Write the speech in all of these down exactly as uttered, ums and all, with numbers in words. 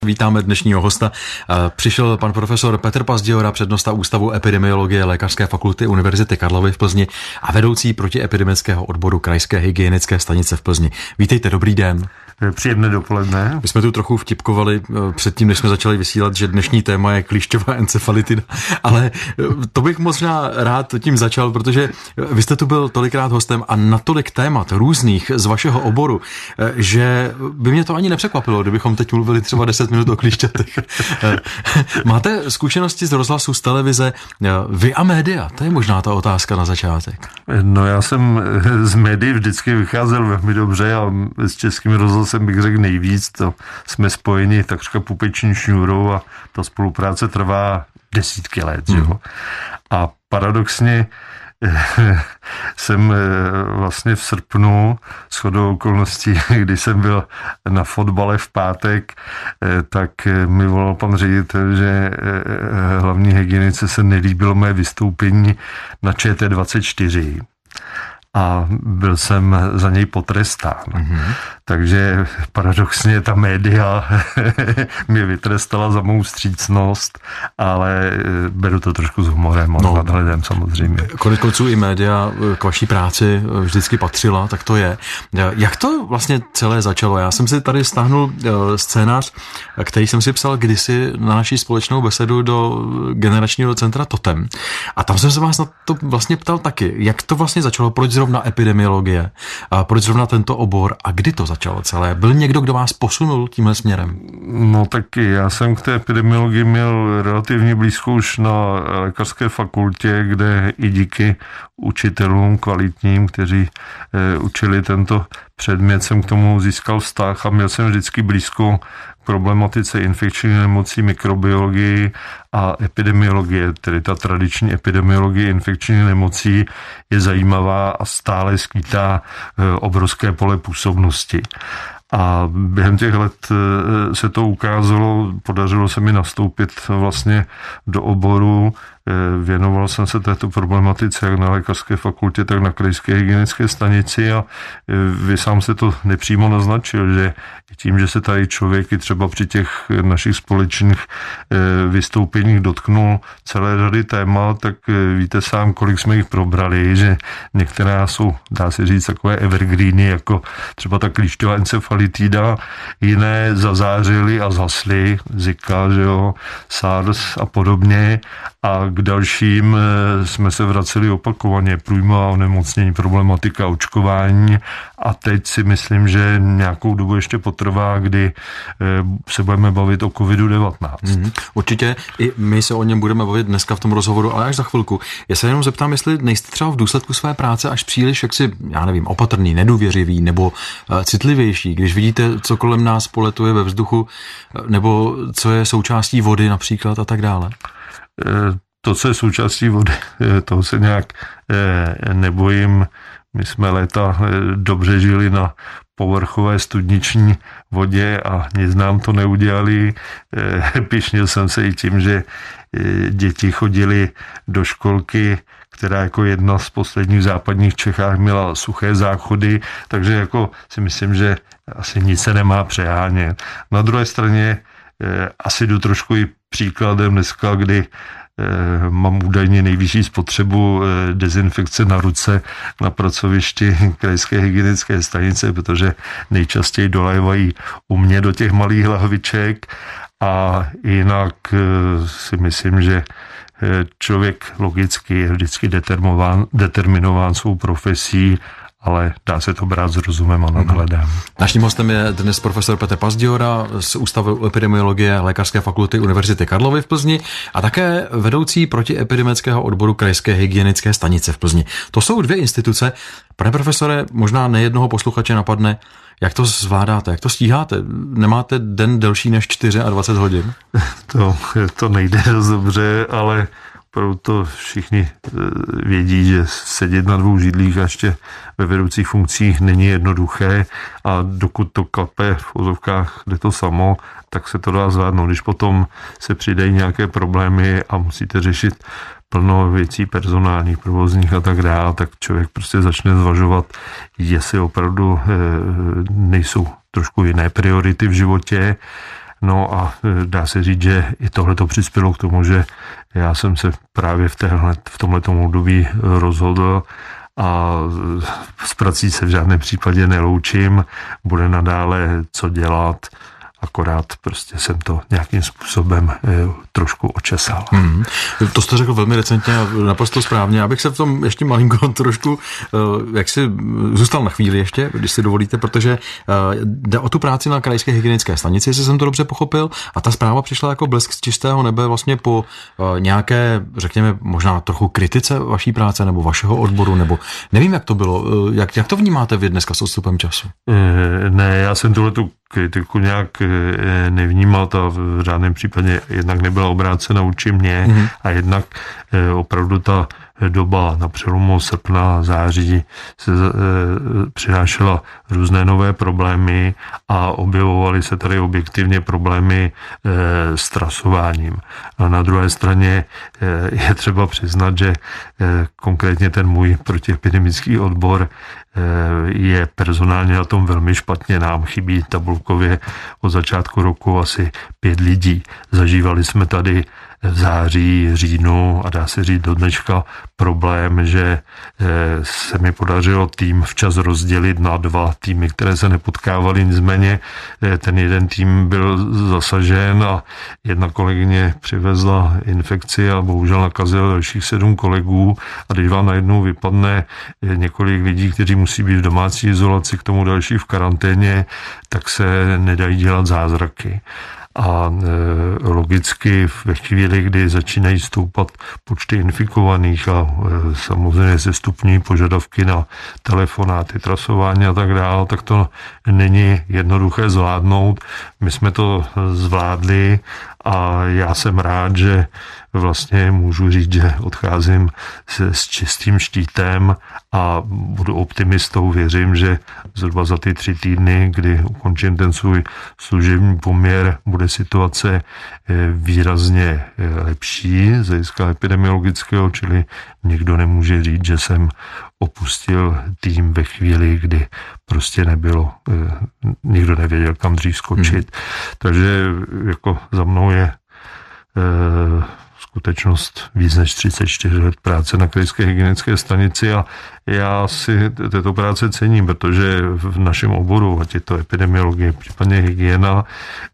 Vítáme dnešního hosta. Přišel pan profesor Petr Pazdějora, přednosta Ústavu epidemiologie Lékařské fakulty Univerzity Karlovy v Plzni a vedoucí protiepidemického odboru Krajské hygienické stanice v Plzni. Vítejte, dobrý den. Příjemné dopoledne. My jsme tu trochu vtipkovali předtím, než jsme začali vysílat, že dnešní téma je klíšťová encefalitida, ale to bych možná rád tím začal, protože vy jste tu byl tolikrát hostem a natolik témat různých z vašeho oboru, že by mě to ani nepřekvapilo, kdybychom teď mluvili třeba deset minut o klíšťatech. Máte zkušenosti z rozhlasu, z televize, vy a média? To je možná ta otázka na začátek. No já jsem z médií vždycky vycházel velmi dobře a s Českým rozhlasem bych řekl nejvíc, to jsme spojeni takřka pupeční šňůrou a ta spolupráce trvá desítky let. Mm. Jo? A paradoxně jsem vlastně v srpnu shodou okolností, když jsem byl na fotbale v pátek, tak mi volal pan ředitel, že hlavní hygienice se nelíbilo mé vystoupení na Č T dvacet čtyři. A byl jsem za něj potrestán. Mm-hmm. Takže paradoxně ta média mě vytrestala za mou vstřícnost, ale beru to trošku s humorem a no, nadhledem samozřejmě. Konec konců i média k vaší práci vždycky patřila, tak to je. Jak to vlastně celé začalo? Já jsem si tady stáhnul scénář, který jsem si psal kdysi na naší společnou besedu do generačního centra Totem. A tam jsem se vás na to vlastně ptal taky. Jak to vlastně začalo? Proč zrovna epidemiologie? A proč zrovna tento obor? A kdy to začalo celé? Byl někdo, kdo vás posunul tímhle směrem? No taky, já jsem k té epidemiologii měl relativně blízko už na lékařské fakultě, kde i díky učitelům kvalitním, kteří e, učili tento předmět, jsem k tomu získal vztah a měl jsem vždycky blízko k problematice infekčních nemocí, mikrobiologii a epidemiologie, tedy ta tradiční epidemiologie infekčních nemocí je zajímavá a stále skýtá e, obrovské pole působnosti. A během těch let se to ukázalo, podařilo se mi nastoupit vlastně do oboru, věnoval jsem se této problematice jak na lékařské fakultě, tak na krajské hygienické stanici a vy sám se to nepřímo naznačil, že tím, že se tady člověk i třeba při těch našich společných vystoupeních dotknul celé řady témat, tak víte sám, kolik jsme jich probrali, že některá jsou, dá se říct, takové evergreeny, jako třeba ta klíšťová encefalitida, jiné zazářily a zasly, Zika, že jo, SARS a podobně. A k dalším jsme se vraceli opakovaně, průjma onemocnění, problematika očkování a teď si myslím, že nějakou dobu ještě potrvá, kdy se budeme bavit o kovidu devatenáct. Mm, určitě i my se o něm budeme bavit dneska v tom rozhovoru, ale až za chvilku. Já se jenom zeptám, jestli nejste třeba v důsledku své práce až příliš, jak si, já nevím, opatrný, nedůvěřivý nebo citlivější, když vidíte, co kolem nás poletuje ve vzduchu, nebo co je součástí vody například a tak dále. To, co je součástí vody, toho se nějak nebojím. My jsme léta dobře žili na povrchové studniční vodě a nic nám to neudělali. Pyšnil jsem se i tím, že děti chodili do školky, která jako jedna z posledních v západních Čechách měla suché záchody, takže jako si myslím, že asi nic se nemá přehánět. Na druhé straně asi jdu trošku i příkladem dneska, kdy mám údajně nejvyšší spotřebu dezinfekce na ruce na pracovišti krajské hygienické stanice, protože nejčastěji dolévají u mě do těch malých lahviček a jinak si myslím, že člověk logicky je vždycky determinován, determinován svou profesí, ale dá se to brát s rozumem a nadhledem. Naším hostem je dnes profesor Petr Pazdějora z Ústavu epidemiologie Lékařské fakulty Univerzity Karlovy v Plzni a také vedoucí protiepidemického odboru Krajské hygienické stanice v Plzni. To jsou dvě instituce. Pane profesore, možná nejednoho posluchače napadne, jak to zvládáte, jak to stíháte? Nemáte den delší než dvacet čtyři hodin? To, to nejde dost dobře, ale proto všichni vědí, že sedět na dvou židlích a ještě ve vedoucích funkcích není jednoduché a dokud to klape v ozovkách, jde to samo, tak se to dá zvládnout. Když potom se přidají nějaké problémy a musíte řešit plno věcí personálních, provozních a tak dále, tak člověk prostě začne zvažovat, jestli opravdu nejsou trošku jiné priority v životě. No a dá se říct, že i tohle to přispělo k tomu, že já jsem se právě v, téhle, v tomhletom období rozhodl a s prací se v žádném případě neloučím, bude nadále co dělat, akorát prostě jsem to nějakým způsobem e, trošku očesal. Hmm. To jste řekl velmi recentně a naprosto správně. Abych se v tom ještě malinko trošku, e, jak si zůstal na chvíli ještě, když si dovolíte, protože e, jde o tu práci na krajské hygienické stanici, jestli jsem to dobře pochopil, a ta zpráva přišla jako blesk z čistého nebe vlastně po e, nějaké, řekněme, možná trochu kritice vaší práce nebo vašeho odboru, nebo nevím, jak to bylo. E, jak, jak to vnímáte vy dneska s odstupem času? E, ne, já jsem tuhletu kritiku nějak nevnímal, ta v žádném případě jednak nebyla obrácena vůči mně mm-hmm. a jednak opravdu ta doba na přelomu srpna, září se přinášela různé nové problémy a objevovaly se tady objektivně problémy s trasováním. A na druhé straně je třeba přiznat, že konkrétně ten můj protiepidemický odbor je personálně na tom velmi špatně. Nám chybí tabulkově od začátku roku asi pět lidí. Zažívali jsme tady v září, říjnu a dá se říct do dneška problém, že se mi podařilo tým včas rozdělit na dva týmy, které se nepotkávaly, nicméně ten jeden tým byl zasažen a jedna kolegyně přivezla infekci a bohužel nakazila dalších sedm kolegů a když vám najednou vypadne několik lidí, kteří musí být v domácí izolaci, k tomu další v karanténě, tak se nedají dělat zázraky. A e, logicky ve chvíli, kdy začínají stoupat počty infikovaných a e, samozřejmě se stupňují požadavky na telefonáty, trasování a tak dále, tak to není jednoduché zvládnout. My jsme to zvládli a já jsem rád, že vlastně můžu říct, že odcházím s, s čistým štítem a budu optimistou. Věřím, že zhruba za ty tři týdny, kdy ukončím ten svůj služební poměr, bude situace výrazně lepší z hlediska epidemiologického, čili nikdo nemůže říct, že jsem opustil tým ve chvíli, kdy prostě nebylo, nikdo nevěděl, kam dřív skočit. Hmm. Takže jako za mnou je skutečnost víc než třicet čtyři let práce na krajské hygienické stanici a já si této práce cením, protože v našem oboru, ať je to epidemiologie, případně hygiena,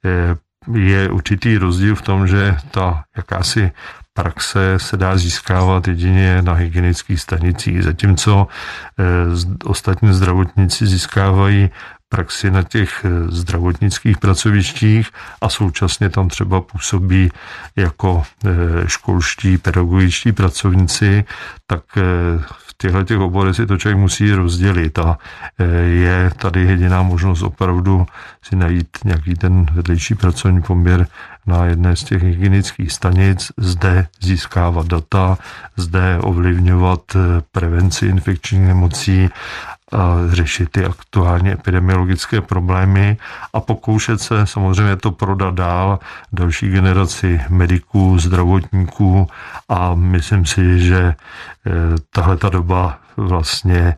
je určitý rozdíl v tom, že ta jakási praxe se dá získávat jedině na hygienických stanicích, zatímco ostatní zdravotníci získávají praxi na těch zdravotnických pracovištích a současně tam třeba působí jako školští, pedagogičtí pracovníci, tak v těchto těch oborech si to člověk musí rozdělit a je tady jediná možnost opravdu si najít nějaký ten vedlejší pracovní poměr na jedné z těch hygienických stanic, zde získávat data, zde ovlivňovat prevenci infekčních nemocí, a řešit ty aktuálně epidemiologické problémy a pokoušet se samozřejmě to prodat dál další generaci mediků, zdravotníků a myslím si, že tahle ta doba vlastně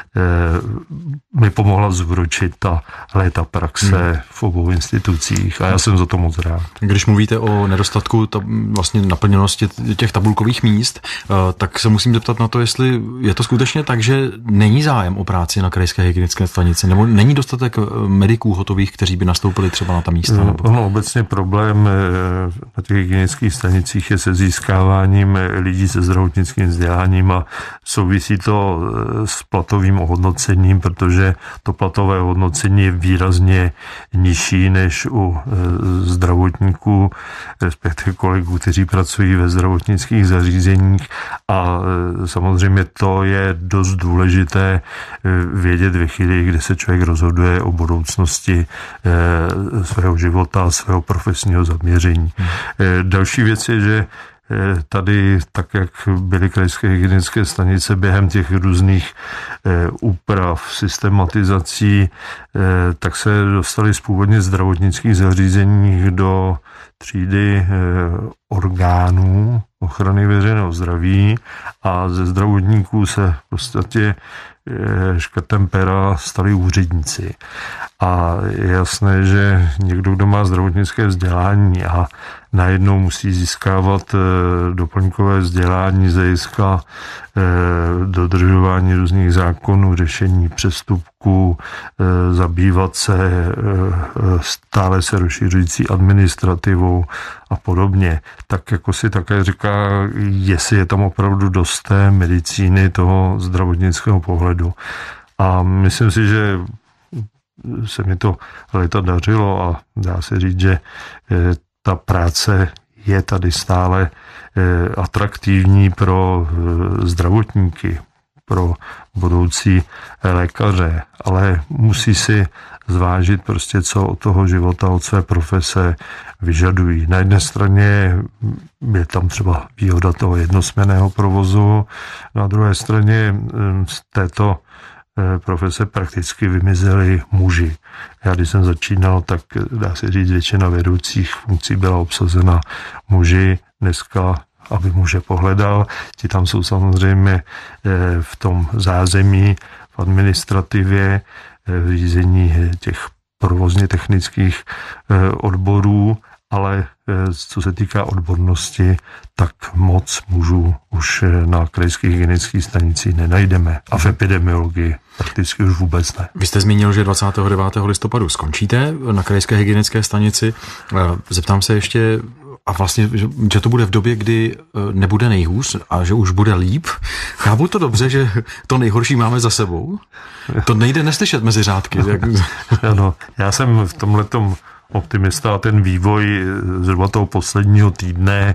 mi pomohla zvručit ta léta praxe hmm. v obou institucích a já jsem za to moc rád. Když mluvíte o nedostatku ta, vlastně naplněnosti těch tabulkových míst, tak se musím zeptat na to, jestli je to skutečně tak, že není zájem o práci na krajské hygienické stanici, nebo není dostatek mediků hotových, kteří by nastoupili třeba na ta místa? Nebo... Ono obecně problém na těch hygienických stanicích je se získáváním lidí se zdravotnickým vzděláním a souvisí to s platovým ohodnocením, protože to platové hodnocení je výrazně nižší než u zdravotníků, respektive kolegů, kteří pracují ve zdravotnických zařízeních a samozřejmě to je dost důležité vědět ve chvíli, kdy se člověk rozhoduje o budoucnosti svého života, svého profesního zaměření. Hmm. Další věc je, že tady, tak jak byly krajské hygienické stanice během těch různých úprav, systematizací, tak se dostali z původně zdravotnických zařízení do třídy orgánů ochrany veřejného zdraví a ze zdravotníků se v podstatě škrtem pera stali úředníci. A je jasné, že někdo, kdo má zdravotnické vzdělání a najednou musí získávat doplňkové vzdělání z hlediska dodržování různých zákonů, řešení přestupků, zabývat se stále se rozšiřující administrativou a podobně. Tak jako si také říká, jestli je tam opravdu dost té medicíny, toho zdravotnického pohledu. A myslím si, že se mi to léta dařilo a dá se říct, že ta práce je tady stále atraktivní pro zdravotníky, pro budoucí lékaře, ale musí si zvážit prostě, co od toho života, od své profese vyžadují. Na jedné straně je tam třeba výhoda toho jednosměnného provozu, na druhé straně z této profese prakticky vymizeli muži. Já když jsem začínal, tak dá se říct, většina vedoucích funkcí byla obsazena muži. Dneska, aby muže pohledal, ti tam jsou samozřejmě v tom zázemí, v administrativě, v řízení těch provozně technických odborů, ale co se týká odbornosti, tak moc mužů už na krajských hygienických stanicích nenajdeme. A v epidemiologii prakticky už vůbec ne. Vy jste zmínil, že dvacátého devátého listopadu skončíte na krajské hygienické stanici. Zeptám se ještě, a vlastně, že to bude v době, kdy nebude nejhůř a že už bude líp. Chápu to dobře, že to nejhorší máme za sebou? To nejde neslyšet mezi řádky. Ano, já jsem v tomhletom optimista a ten vývoj zhruba toho posledního týdne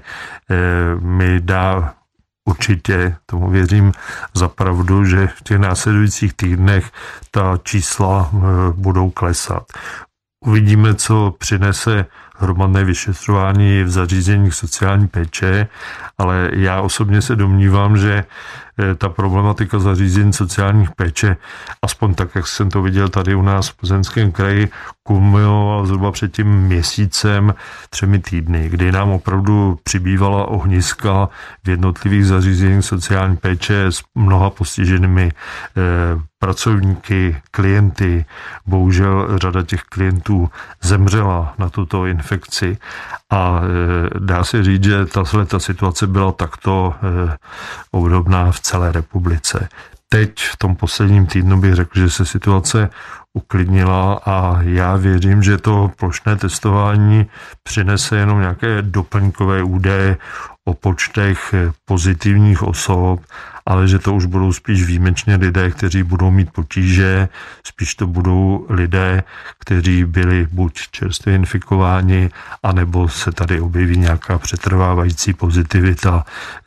mi dá určitě, tomu věřím, za pravdu, že v těch následujících týdnech ta čísla budou klesat. Uvidíme, co přinese hromadné vyšetřování v zařízeních sociální péče, ale já osobně se domnívám, že ta problematika zařízení sociálních péče, aspoň tak, jak jsem to viděl tady u nás v Plzeňském kraji, kumuloval zhruba před tím měsícem, třemi týdny, kdy nám opravdu přibývala ohniska v jednotlivých zařízeních sociální péče s mnoha postiženými eh, pracovníky, klienty. Bohužel řada těch klientů zemřela na tuto infekci a eh, dá se říct, že tahle ta situace byla takto eh, obdobná v celé republice. Teď v tom posledním týdnu bych řekl, že se situace uklidnila a já věřím, že to plošné testování přinese jenom nějaké doplňkové údaje o počtech pozitivních osob, ale že to už budou spíš výjimečně lidé, kteří budou mít potíže, spíš to budou lidé, kteří byli buď čerstvě infikováni, anebo se tady objeví nějaká přetrvávající pozitivita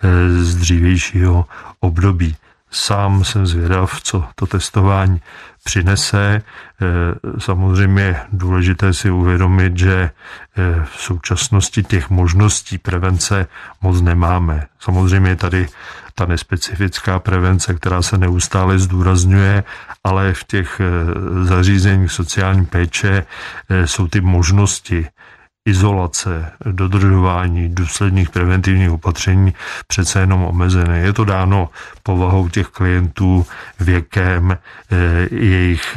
z dřívějšího období. Sám jsem zvědav, co to testování přinese. Samozřejmě je důležité si uvědomit, že v současnosti těch možností prevence moc nemáme. Samozřejmě je tady ta nespecifická prevence, která se neustále zdůrazňuje, ale v těch zařízeních sociální péče jsou ty možnosti izolace, dodržování důsledných preventivních opatření přece jenom omezené. Je to dáno povahou těch klientů, věkem, jejich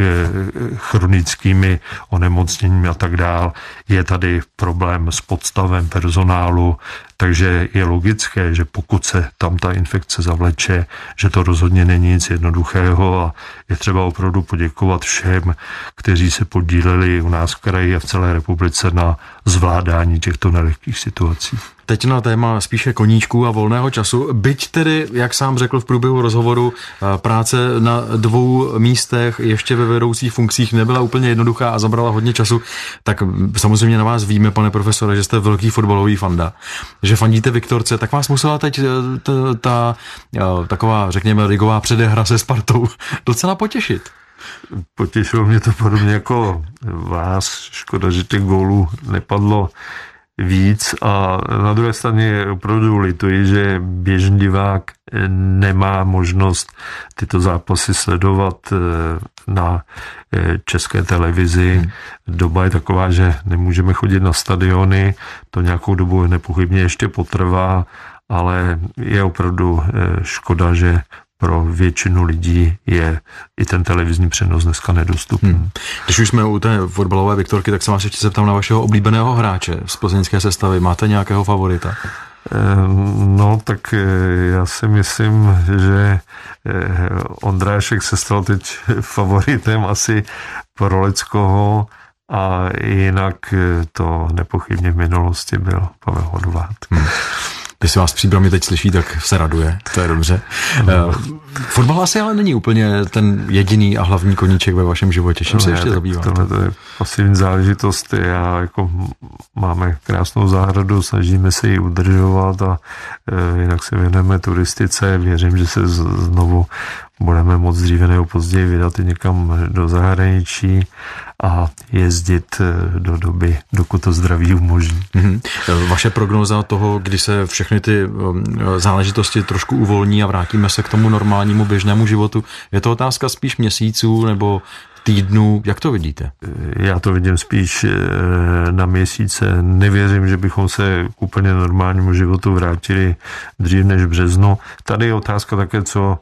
chronickými onemocněními a tak dál. Je tady problém s podstavem personálu, takže je logické, že pokud se tam ta infekce zavleče, že to rozhodně není nic jednoduchého a je třeba opravdu poděkovat všem, kteří se podíleli u nás v kraji a v celé republice na zvládání těchto nelehkých situací. Teď na téma spíše koníčků a volného času. Byť tedy, jak sám řekl v průběhu rozhovoru, práce na dvou místech ještě ve vedoucích funkcích nebyla úplně jednoduchá a zabrala hodně času, tak samozřejmě na vás víme, pane profesore, že jste velký fotbalový fanda, že fandíte Viktorce, tak vás musela teď ta, ta taková, řekněme, ligová předehra se Spartou docela potěšit. Potěšilo mě to podobně jako vás. Škoda, že těch gólů nepadlo víc a na druhé straně opravdu lituji, že běžný divák nemá možnost tyto zápasy sledovat na České televizi. Hmm. Doba je taková, že nemůžeme chodit na stadiony, to nějakou dobu nepochybně ještě potrvá, ale je opravdu škoda, že pro většinu lidí je i ten televizní přenos dneska nedostupný. Hmm. Když už jsme u té fotbalové Viktorky, tak se vás ještě zeptám na vašeho oblíbeného hráče z plzeňské sestavy. Máte nějakého favorita? No, tak já si myslím, že Ondrášek se stal teď favoritem asi pro Leckoho a jinak to nepochybně v minulosti byl Pavel Hodvát. Hmm. Když se vás Příbrami teď slyší, tak se raduje, to je dobře. No. Fotbal asi ale není úplně ten jediný a hlavní koníček ve vašem životě, čím no, se ještě zabýváte? Tohle to je pasivní záležitost. Já jako máme krásnou zahradu, snažíme se ji udržovat a e, jinak se věnujeme turistice. Věřím, že se z, znovu budeme moc dříve nebo později vydat i někam do zahraničí a jezdit do doby, dokud to zdraví umožní. Mm-hmm. Vaše prognóza toho, kdy se všechny ty záležitosti trošku uvolní a vrátíme se k tomu normálnímu běžnému životu, je to otázka spíš měsíců nebo týdnů, jak to vidíte? Já to vidím spíš na měsíce. Nevěřím, že bychom se k úplně normálnímu životu vrátili dřív než v březnu. Tady je otázka také, co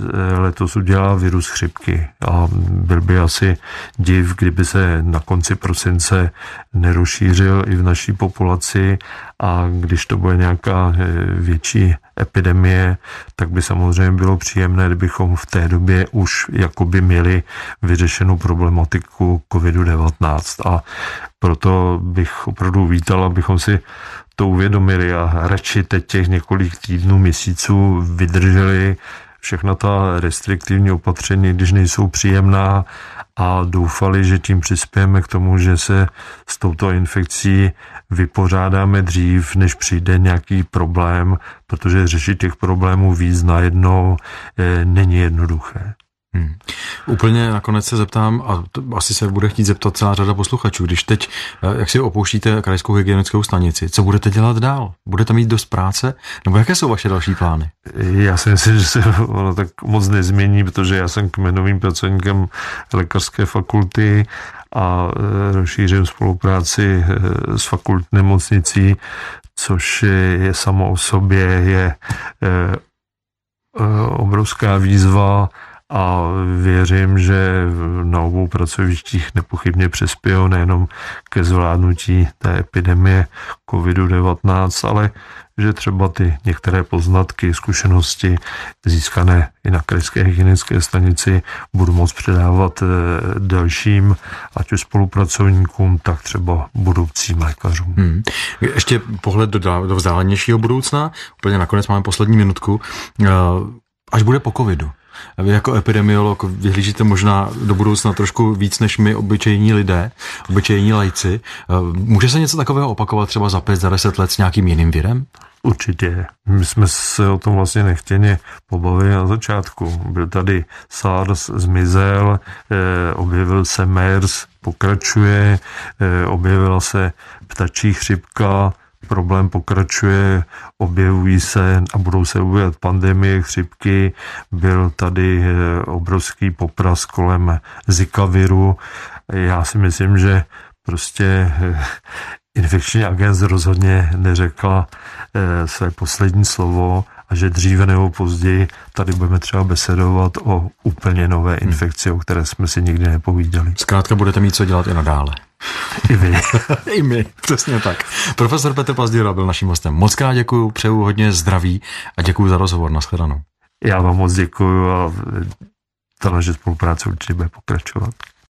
letos udělá virus chřipky. A byl by asi div, kdyby se na konci prosince nerozšířil i v naší populaci a když to bude nějaká větší epidemie, tak by samozřejmě bylo příjemné, kdybychom v té době už jakoby měli vyřešenou problematiku kovid devatenáct. A proto bych opravdu vítal, abychom si to uvědomili a radši teď těch několik týdnů, měsíců vydrželi všechna ta restriktivní opatření, když nejsou příjemná a doufali, že tím přispějeme k tomu, že se s touto infekcí vypořádáme dřív, než přijde nějaký problém, protože řešit těch problémů víc najednou e, není jednoduché. Hmm. Úplně nakonec se zeptám, a to asi se bude chtít zeptat celá řada posluchačů, když teď, jak si opouštíte krajskou hygienickou stanici, co budete dělat dál? Budete mít dost práce? Nebo jaké jsou vaše další plány? Já si myslím, že se ono tak moc nezmění, protože já jsem kmenovým pracovníkem lékařské fakulty a rozšířím spolupráci s fakultní nemocnicí, což je samo o sobě je obrovská výzva a věřím, že na obou pracovištích nepochybně přispějou nejenom ke zvládnutí té epidemie kovid devatenáct, ale že třeba ty některé poznatky, zkušenosti získané i na krajské hygienické stanici budu moct předávat dalším, ať už spolupracovníkům, tak třeba budoucím lékařům. Hmm. Ještě pohled do, do vzdálenějšího budoucna, úplně nakonec máme poslední minutku, až bude po covidu. Vy jako epidemiolog vyhlížíte možná do budoucna trošku víc než my, obyčejní lidé, obyčejní lajci. Může se něco takového opakovat třeba za pět, za deset let s nějakým jiným virem? Určitě. My jsme se o tom vlastně nechtěně pobavili na začátku. Byl tady SARS, zmizel, eh, objevil se MERS, pokračuje, eh, objevila se ptačí chřipka, problém pokračuje, objevují se a budou se objevovat pandemie, chřipky, byl tady obrovský popras kolem Zika viru. Já si myslím, že prostě infekční agent rozhodně neřekla své poslední slovo a že dříve nebo později tady budeme třeba besedovat o úplně nové infekci, o které jsme si nikdy nepovídali. Zkrátka budete mít co dělat i nadále. I vy. I my, přesně tak. Profesor Petr Pazděra byl naším hostem. Moc krát děkuju, přeju hodně zdraví a děkuju za rozhovor. Nashledanou. Já vám moc děkuju a ta naše spolupráce určitě bude pokračovat.